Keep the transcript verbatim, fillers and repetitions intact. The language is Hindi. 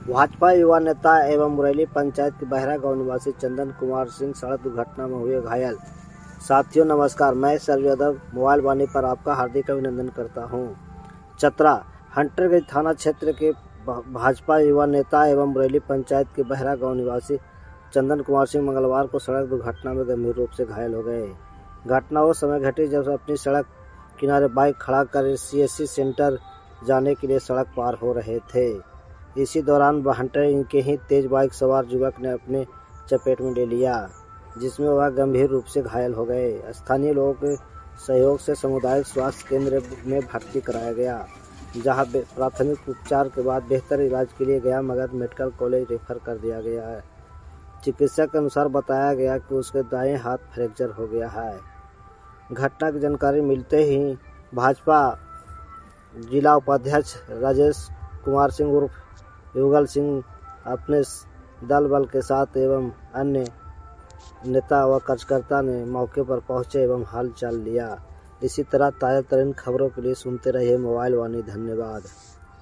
भाजपा युवा नेता एवं मुरैली पंचायत के बहरा गांव निवासी चंदन कुमार सिंह सड़क दुर्घटना में हुए घायल। साथियों नमस्कार, मैं सर्व यादव मोबाइल वाणी पर आपका हार्दिक अभिनंदन करता हूं। चतरा हंटरगंज थाना क्षेत्र के भाजपा युवा नेता एवं मुरैली पंचायत के बहरा गांव निवासी चंदन कुमार सिंह मंगलवार को सड़क दुर्घटना में गंभीर रूप से घायल हो गए। घटना उस समय घटी जब अपनी सड़क किनारे बाइक खड़ा कर सीएससी सेंटर जाने के लिए सड़क पार हो रहे थे। इसी दौरान हंटर के ही तेज बाइक सवार युवक ने अपने चपेट में ले लिया, जिसमें वह गंभीर रूप से घायल हो गए। स्थानीय लोगों के सहयोग से सामुदायिक स्वास्थ्य केंद्र में भर्ती कराया गया, जहां प्राथमिक उपचार के बाद बेहतर इलाज के लिए गया मगध मेडिकल कॉलेज रेफर कर दिया गया है। चिकित्सक के अनुसार बताया गया कि उसके दाएं हाथ फ्रैक्चर हो गया है। घटना की जानकारी मिलते ही भाजपा जिला उपाध्यक्ष राजेश कुमार सिंह उर्फ युगल सिंह अपने दल बल के साथ एवं अन्य नेता व कार्यकर्ता ने मौके पर पहुंचे एवं हाल चाल लिया। इसी तरह ताजा तरीन खबरों के लिए सुनते रहिए मोबाइल वाणी। धन्यवाद।